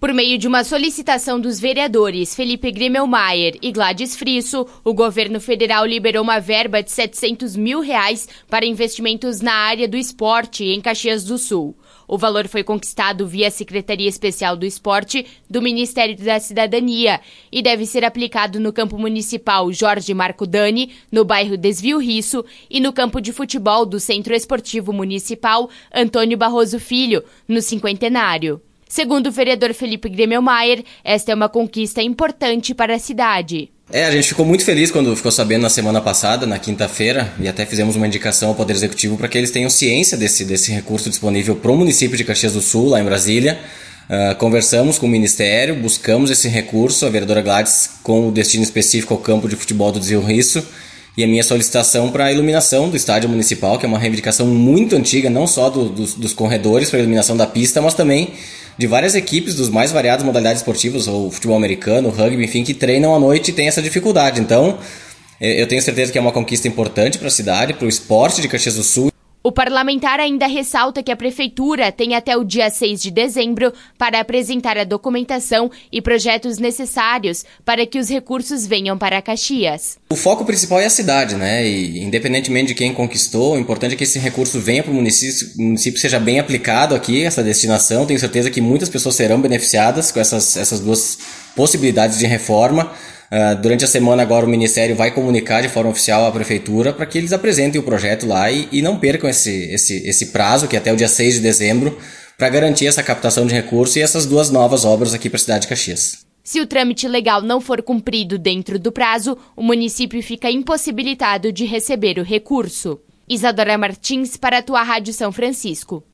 Por meio de uma solicitação dos vereadores Felipe Grimmelmaier e Gladys Frisso, o governo federal liberou uma verba de R$700 mil para investimentos na área do esporte em Caxias do Sul. O valor foi conquistado via Secretaria Especial do Esporte do Ministério da Cidadania e deve ser aplicado no campo municipal Jorge Marco Dani, no bairro Desvio Risso, e no campo de futebol do Centro Esportivo Municipal Antônio Barroso Filho, no Cinquentenário. Segundo o vereador Felipe Grimmelmaier, esta é uma conquista importante para a cidade. A gente ficou muito feliz quando ficou sabendo na semana passada, na quinta-feira, e até fizemos uma indicação ao Poder Executivo para que eles tenham ciência desse recurso disponível para o município de Caxias do Sul, lá em Brasília. Conversamos com o Ministério, buscamos esse recurso, a vereadora Gladys com o destino específico ao campo de futebol do Desvio Risso, e a minha solicitação para a iluminação do estádio municipal, que é uma reivindicação muito antiga, não só dos corredores para a iluminação da pista, mas também de várias equipes dos mais variadas modalidades esportivas, ou futebol americano, rugby, enfim, que treinam à noite e têm essa dificuldade. Então, eu tenho certeza que é uma conquista importante para a cidade, para o esporte de Caxias do Sul. O parlamentar ainda ressalta que a Prefeitura tem até o dia 6 de dezembro para apresentar a documentação e projetos necessários para que os recursos venham para Caxias. O foco principal é a cidade, né? E independentemente de quem conquistou, o importante é que esse recurso venha para o município seja bem aplicado aqui, essa destinação. Tenho certeza que muitas pessoas serão beneficiadas com essas duas possibilidades de reforma. Durante a semana agora o Ministério vai comunicar de forma oficial à Prefeitura para que eles apresentem o projeto lá e não percam esse prazo, que é até o dia 6 de dezembro, para garantir essa captação de recursos e essas duas novas obras aqui para a cidade de Caxias. Se o trâmite legal não for cumprido dentro do prazo, o município fica impossibilitado de receber o recurso. Isadora Martins para a tua Rádio São Francisco.